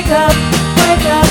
Wake up, wake up.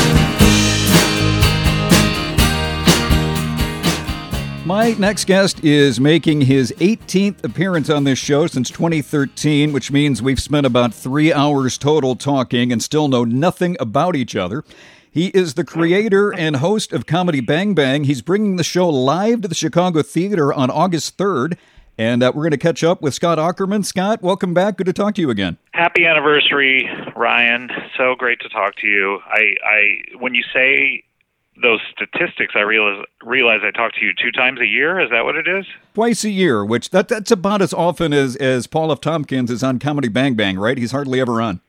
My next guest is making his 18th appearance on this show since 2013, which means we've spent about 3 hours total talking and still know nothing about each other. He is the creator and host of Comedy Bang Bang. He's bringing the show live to the Chicago Theater on August 3rd, and we're going to catch up with Scott Aukerman. Scott, welcome back. Good to talk to you again. Happy anniversary, Ryan. So great to talk to you. I when you say those statistics, I realize I talk to you 2 times a year. Is that what it is? Twice a year, which that's about as often as Paul F. Tompkins is on Comedy Bang Bang, right? He's hardly ever on.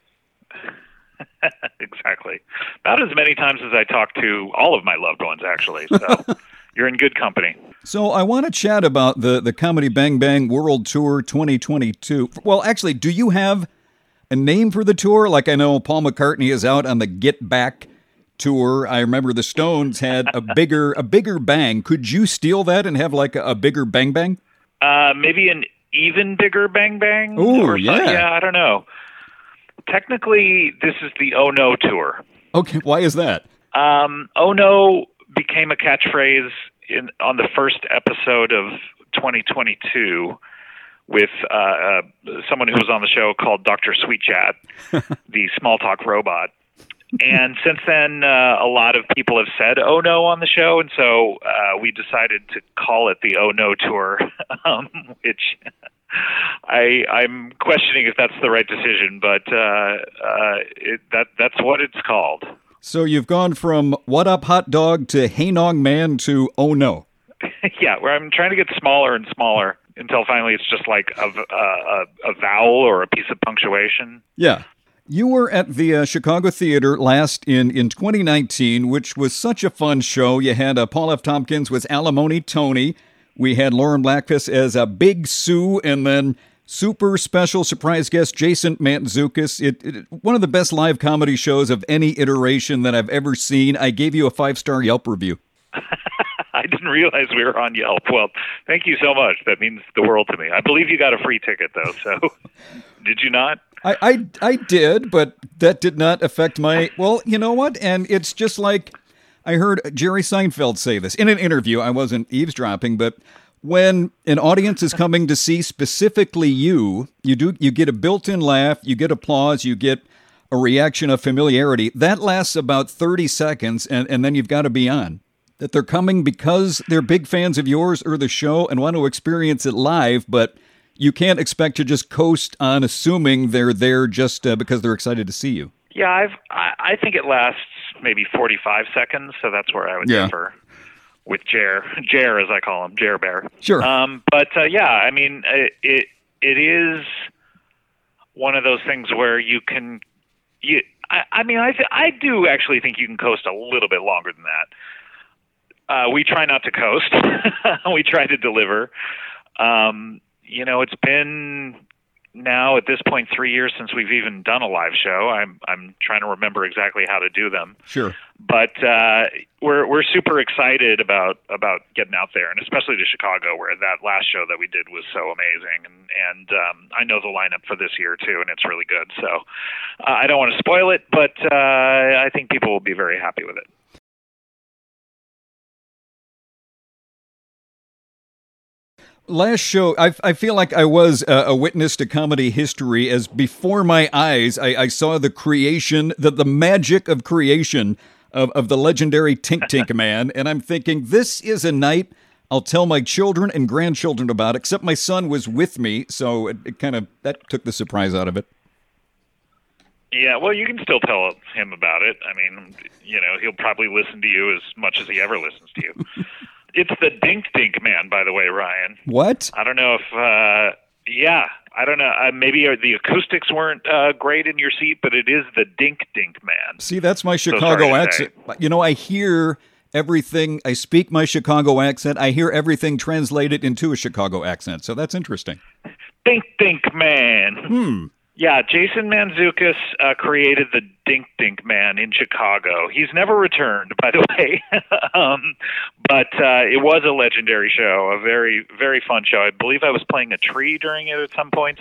Exactly. About as many times as I talk to all of my loved ones, actually. So you're in good company. So I want to chat about the Comedy Bang Bang World Tour 2022. Well, actually, do you have a name for the tour? Like, I know Paul McCartney is out on the Get Back tour. I remember the Stones had a bigger bang. Could you steal that and have like a bigger bang bang? Maybe an even bigger bang bang. Oh, yeah. Yeah, I don't know. Technically, this is the Oh No tour. Okay, why is that? Oh No became a catchphrase on the first episode of 2022 with someone who was on the show called Dr. Sweet Chat, the small talk robot. And since then, a lot of people have said "Oh No" on the show, and so we decided to call it the "Oh No Tour," which I'm questioning if that's the right decision, but that's what it's called. So you've gone from "What Up Hot Dog" to "Hey Nong Man" to "Oh No." Yeah, where I'm trying to get smaller and smaller until finally it's just like a vowel or a piece of punctuation. Yeah. You were at the Chicago Theater last in 2019, which was such a fun show. You had Paul F. Tompkins was Alimony Tony. We had Lauren Blackfist as Big Sue, and then super special surprise guest Jason Mantzoukas. One of the best live comedy shows of any iteration that I've ever seen. I gave you a 5-star Yelp review. I didn't realize we were on Yelp. Well, thank you so much. That means the world to me. I believe you got a free ticket, though, so did you not? I did, but that did not affect my... Well, you know what? And it's just like... I heard Jerry Seinfeld say this in an interview. I wasn't eavesdropping, but when an audience is coming to see specifically you get a built-in laugh, you get applause, you get a reaction of familiarity. That lasts about 30 seconds, and then you've got to be on. That they're coming because they're big fans of yours or the show and want to experience it live, but you can't expect to just coast on assuming they're there just because they're excited to see you. Yeah, I think it lasts maybe 45 seconds, so that's where I would differ with Jer, as I call him, Jer Bear. Sure. But yeah, I mean, it is one of those things where you can. I do actually think you can coast a little bit longer than that. We try not to coast. We try to deliver. It's been now at this point 3 years since we've even done a live show. I'm trying to remember exactly how to do them. Sure. But we're super excited about getting out there, and especially to Chicago, where that last show that we did was so amazing. And I know the lineup for this year too, and it's really good. So I don't want to spoil it, but I think people will be very happy with it. Last show, I feel like I was a witness to comedy history as before my eyes, I saw the creation, the magic of creation of the legendary Tink Tink Man. And I'm thinking, this is a night I'll tell my children and grandchildren about, except my son was with me. So it kind of, that took the surprise out of it. Yeah, well, you can still tell him about it. I mean, he'll probably listen to you as much as he ever listens to you. It's the Dink Dink Man, by the way, Ryan. What? I don't know if, I don't know. Maybe the acoustics weren't great in your seat, but it is the Dink Dink Man. See, that's my Chicago accent. I hear everything. I speak my Chicago accent. I hear everything translated into a Chicago accent. So that's interesting. Dink Dink Man. Yeah, Jason Mantzoukas created the Dink Dink Man in Chicago. He's never returned, by the way. But it was a legendary show, a very, very fun show. I believe I was playing a tree during it at some point.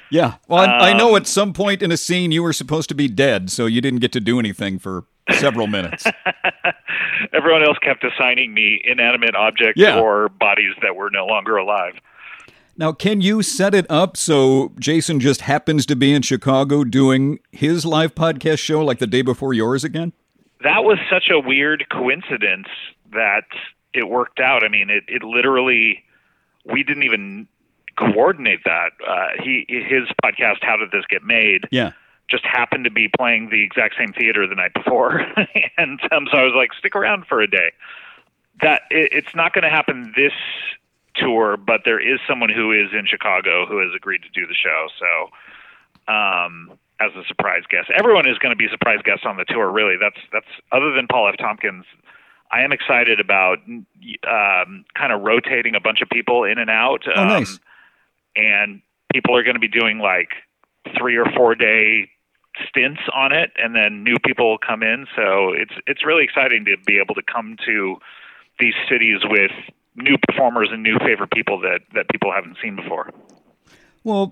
Yeah. Well, I know at some point in a scene you were supposed to be dead, so you didn't get to do anything for several minutes. Everyone else kept assigning me inanimate objects or bodies that were no longer alive. Now, can you set it up so Jason just happens to be in Chicago doing his live podcast show like the day before yours again? That was such a weird coincidence that it worked out. I mean, it literally, we didn't even coordinate that. His podcast, How Did This Get Made? Yeah. Just happened to be playing the exact same theater the night before. And so I was like, stick around for a day. It's not going to happen this tour, but there is someone who is in Chicago who has agreed to do the show. So, as a surprise guest, everyone is going to be surprise guests on the tour. Really, that's other than Paul F. Tompkins. I am excited about kind of rotating a bunch of people in and out. Oh, nice. And people are going to be doing like 3 or 4 day stints on it, and then new people come in. So it's really exciting to be able to come to these cities with new performers and new favorite people that people haven't seen before. Well,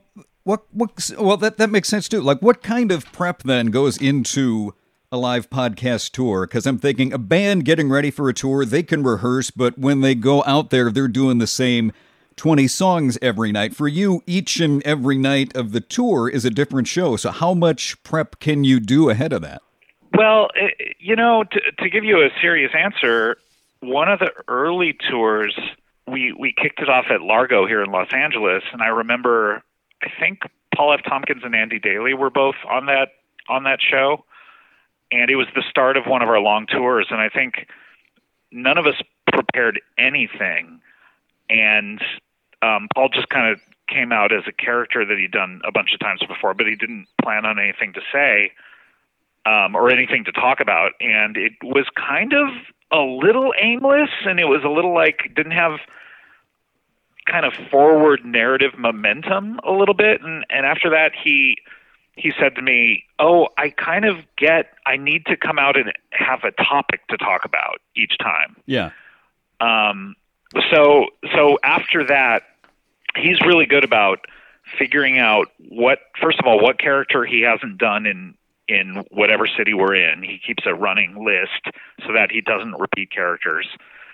that makes sense too. Like, what kind of prep then goes into a live podcast tour? Because I'm thinking a band getting ready for a tour, they can rehearse, but when they go out there, they're doing the same 20 songs every night. For you, each and every night of the tour is a different show. So how much prep can you do ahead of that? Well, to give you a serious answer, one of the early tours, we kicked it off at Largo here in Los Angeles, and I remember, I think Paul F. Tompkins and Andy Daly were both on that show, and it was the start of one of our long tours, and I think none of us prepared anything, and Paul just kind of came out as a character that he'd done a bunch of times before, but he didn't plan on anything to say or anything to talk about, and it was kind of a little aimless, and it was a little like didn't have kind of forward narrative momentum a little bit, and after that he said to me, I need to come out and have a topic to talk about each time. Yeah. So after that, he's really good about figuring out what character he hasn't done in whatever city we're in. He keeps a running list so that he doesn't repeat characters.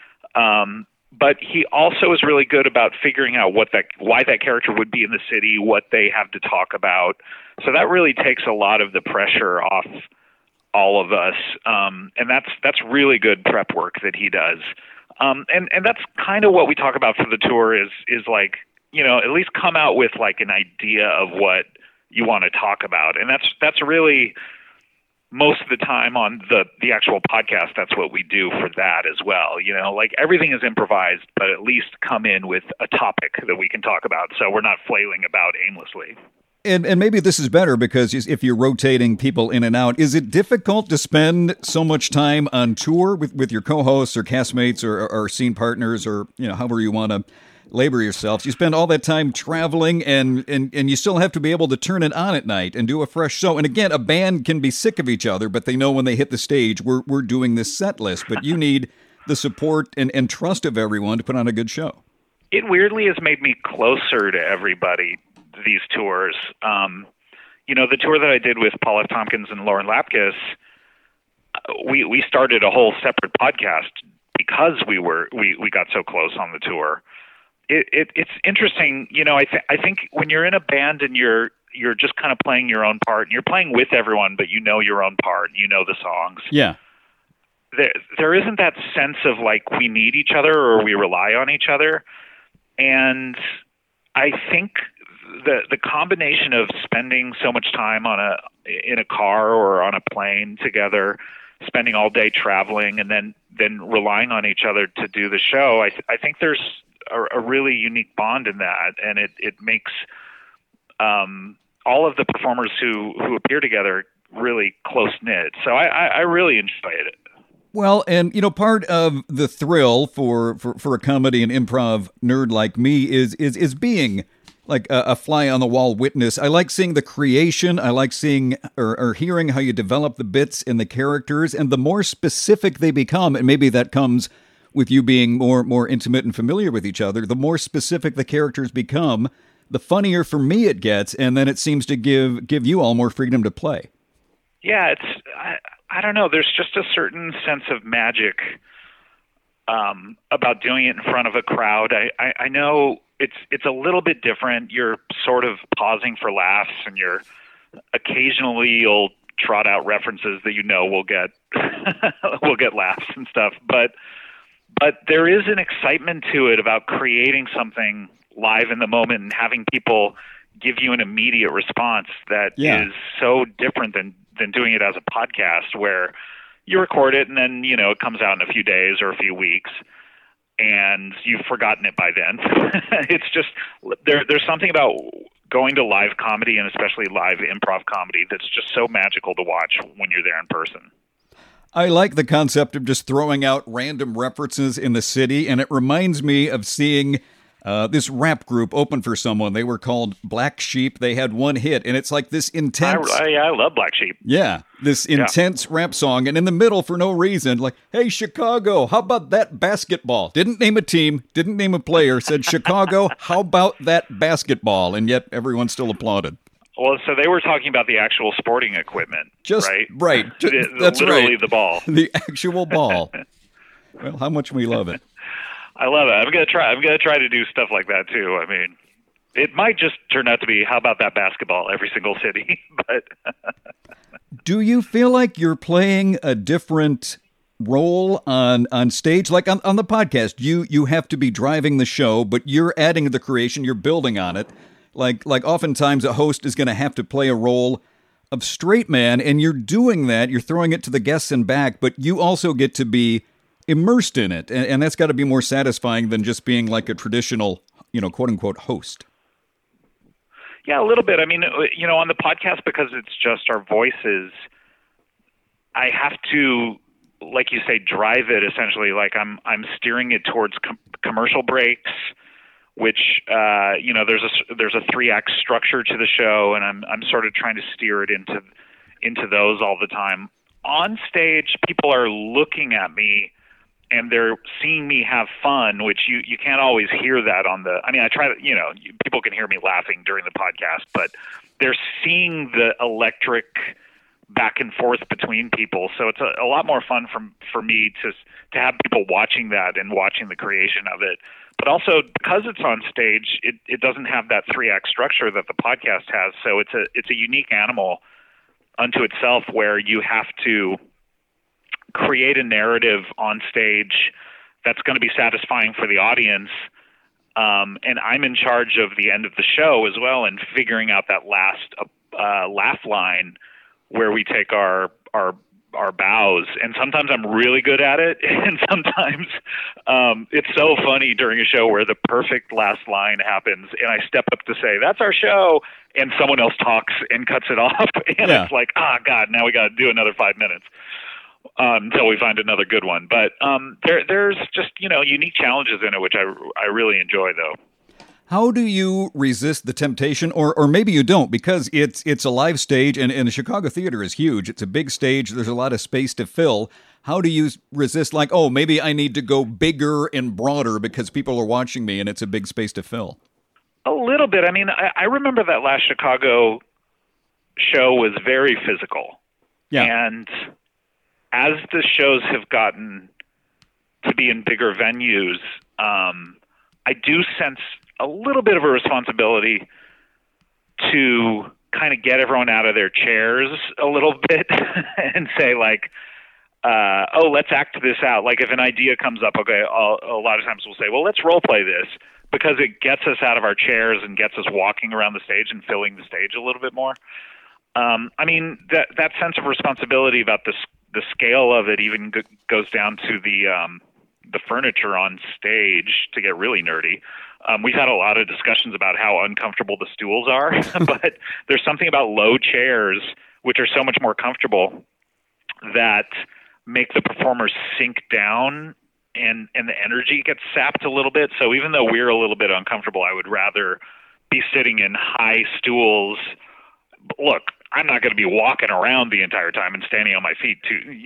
But he also is really good about figuring out why that character would be in the city, what they have to talk about. So that really takes a lot of the pressure off all of us. And that's really good prep work that he does. And that's kind of what we talk about for the tour is like, at least come out with like an idea of what you want to talk about. And that's really most of the time on the actual podcast. That's what we do for that as well. Like everything is improvised, but at least come in with a topic that we can talk about. So we're not flailing about aimlessly. And maybe this is better because if you're rotating people in and out, is it difficult to spend so much time on tour with your co-hosts or castmates or scene partners or, however you want to labor yourselves? You spend all that time traveling and you still have to be able to turn it on at night and do a fresh show. And again, a band can be sick of each other, but they know when they hit the stage, we're doing this set list. But you need the support and trust of everyone to put on a good show. It weirdly has made me closer to everybody, these tours. The tour that I did with Paul F. Tompkins and Lauren Lapkus, we started a whole separate podcast because we got so close on the tour. It's interesting, I think when you're in a band and you're just kind of playing your own part and you're playing with everyone, but your own part and the songs. Yeah. There isn't that sense of like we need each other or we rely on each other. And I think the combination of spending so much time in a car or on a plane together, spending all day traveling and then relying on each other to do the show, I think there's a really unique bond in that, and it makes all of the performers who appear together really close-knit. So I really enjoyed it. Well, and part of the thrill for a comedy and improv nerd like me is being like a fly on the wall witness. I like seeing the creation. I like seeing or hearing how you develop the bits and the characters, and the more specific they become, and maybe that comes with you being more intimate and familiar with each other, the more specific the characters become, the funnier for me it gets, and then it seems to give you all more freedom to play. Yeah, I don't know. There's just a certain sense of magic about doing it in front of a crowd. I know it's a little bit different. You're sort of pausing for laughs, and occasionally you'll trot out references that will get will get laughs and stuff. But there is an excitement to it about creating something live in the moment and having people give you an immediate response that is so different than doing it as a podcast, where you record it and then, it comes out in a few days or a few weeks and you've forgotten it by then. It's just, there's something about going to live comedy, and especially live improv comedy, that's just so magical to watch when you're there in person. I like the concept of just throwing out random references in the city, and it reminds me of seeing this rap group open for someone. They were called Black Sheep. They had one hit, and it's like this intense... I love Black Sheep. Yeah, this intense rap song, and in the middle, for no reason, like, hey, Chicago, how about that basketball? Didn't name a team, didn't name a player, said, Chicago, how about that basketball? And yet everyone still applauded. Well, so they were talking about the actual sporting equipment, right? Right. That's literally right. the ball. The actual ball. Well, how much we love it. I love it. I'm gonna try to do stuff like that too. I mean, it might just turn out to be, how about that basketball, every single city. But do you feel like you're playing a different role on stage? Like on the podcast, you have to be driving the show, but you're adding to the creation, you're building on it. Like oftentimes a host is going to have to play a role of straight man, and you're doing that. You're throwing it to the guests and back, but you also get to be immersed in it, and that's got to be more satisfying than just being like a traditional, quote unquote host. Yeah, a little bit. I mean, on the podcast, because it's just our voices, I have to, like you say, drive it essentially. Like I'm steering it towards commercial breaks, which there's a 3-act structure to the show, and I'm sort of trying to steer it into those all the time. On stage, people are looking at me and they're seeing me have fun, which you can't always hear that I try to, people can hear me laughing during the podcast, but they're seeing the electric back and forth between people. So it's a lot more fun for me to have people watching that and watching the creation of it. But also, because it's on stage, it doesn't have that 3-act structure that the podcast has. So it's a unique animal unto itself, where you have to create a narrative on stage that's going to be satisfying for the audience. And I'm in charge of the end of the show as well, and figuring out that last laugh line where we take our bows. And sometimes I'm really good at it, and sometimes it's so funny during a show where the perfect last line happens and I step up to say, that's our show, and someone else talks and cuts it off, and it's like, God, now we got to do another 5 minutes until we find another good one. But there's just unique challenges in it, which I really enjoy, though. How do you resist the temptation, or maybe you don't, because it's a live stage, and the Chicago Theater is huge. It's a big stage. There's a lot of space to fill. How do you resist, like, oh, maybe I need to go bigger and broader because people are watching me and it's a big space to fill? A little bit. I mean, I remember that last Chicago show was very physical. Yeah. And as the shows have gotten to be in bigger venues, I do sense a little bit of a responsibility to kind of get everyone out of their chairs a little bit and say, like, let's act this out. Like, if an idea comes up, okay, a lot of times we'll say, well, let's role play this, because it gets us out of our chairs and gets us walking around the stage and filling the stage a little bit more. I mean, that sense of responsibility about the scale of it even goes down to the furniture on stage, to get really nerdy. We've had a lot of discussions about how uncomfortable the stools are, but there's something about low chairs, which are so much more comfortable, that make the performers sink down, and the energy gets sapped a little bit. So even though we're a little bit uncomfortable, I would rather be sitting in high stools. Look, I'm not going to be walking around the entire time and standing on my feet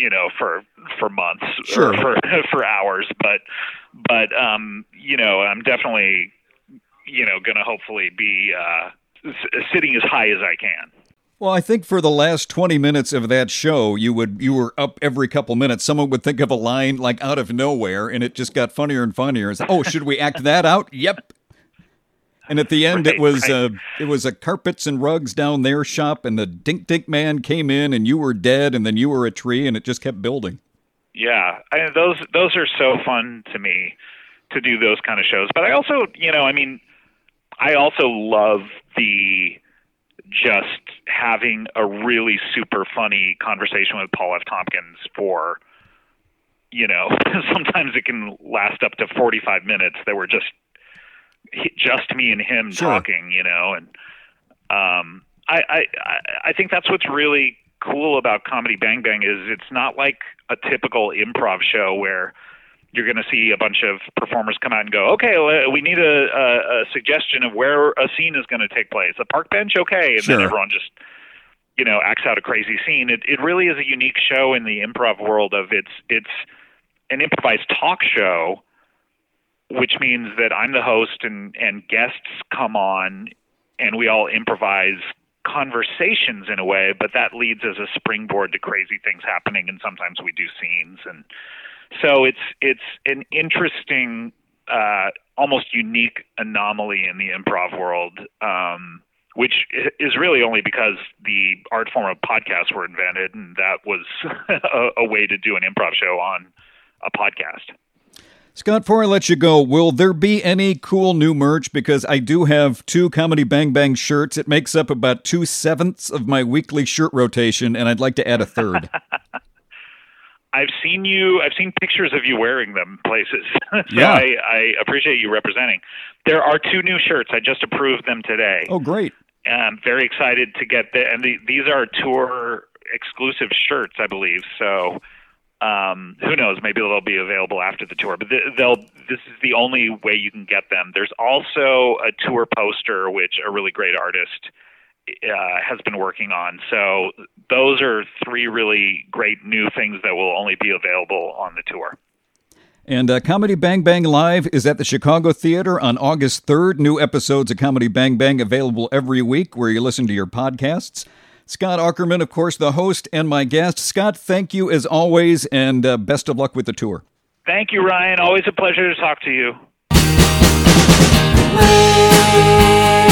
for months, or for hours. But I'm definitely, going to hopefully be sitting as high as I can. Well, I think for the last 20 minutes of that show, you were up every couple minutes. Someone would think of a line like out of nowhere, and it just got funnier and funnier. It's, oh, should we act that out? Yep. And at the end, it was a carpets and rugs down their shop, and the Dink Dink Man came in, and you were dead, and then you were a tree, and it just kept building. Yeah, those are so fun to me to do those kind of shows. But I also, I also love the just having a really super funny conversation with Paul F. Tompkins for, sometimes it can last up to 45 minutes that were just me and him talking, and I think that's what's really cool about Comedy Bang Bang is it's not like a typical improv show where you're going to see a bunch of performers come out and go, okay, we need a suggestion of where a scene is going to take place. A park bench, okay, and then everyone just acts out a crazy scene. It really is a unique show in the improv world of it's an improvised talk show, which means that I'm the host and guests come on and we all improvise conversations in a way, but that leads as a springboard to crazy things happening, and sometimes we do scenes. And so it's an interesting, almost unique anomaly in the improv world, which is really only because the art form of podcasts were invented, and that was a way to do an improv show on a podcast. Scott, before I let you go, will there be any cool new merch? Because I do have 2 Comedy Bang Bang shirts. It makes up about 2/7 of my weekly shirt rotation, and I'd like to add a third. I've seen pictures of you wearing them places. So yeah. I appreciate you representing. There are 2 new shirts. I just approved them today. Oh, great. I'm very excited to get and these are tour exclusive shirts, I believe. So who knows? Maybe they'll be available after the tour, but this is the only way you can get them. There's also a tour poster, which a really great artist has been working on. So those are 3 really great new things that will only be available on the tour. And Comedy Bang Bang Live is at the Chicago Theater on August 3rd. New episodes of Comedy Bang Bang available every week where you listen to your podcasts. Scott Aukerman, of course, the host and my guest. Scott, thank you as always, and best of luck with the tour. Thank you, Ryan. Always a pleasure to talk to you.